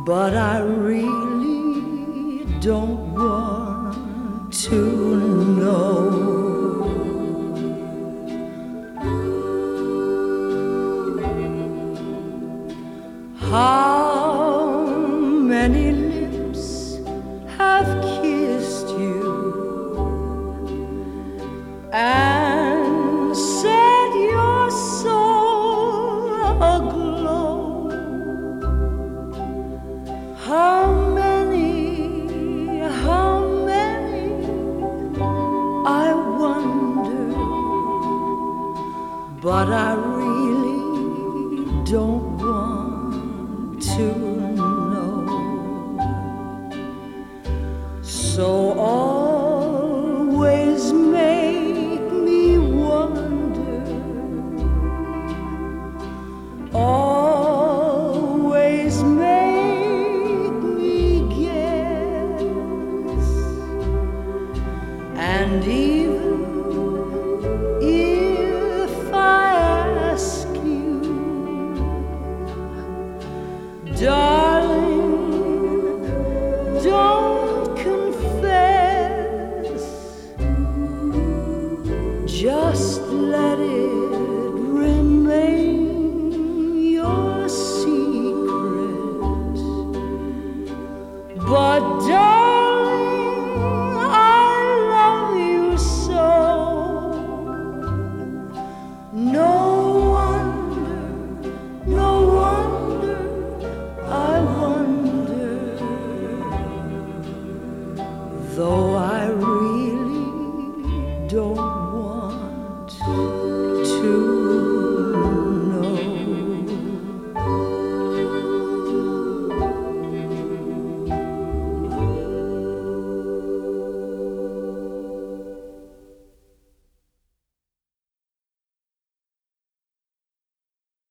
but I really don't want to know. How many lips have kissed you and set your soul aglow? How many, I wonder, but I really don't want to know. So always make me wonder, always make me guess, and even if I ask you, darling, don't confess, just let it remain your secret. But darling, I love you so. No wonder, I wonder, though I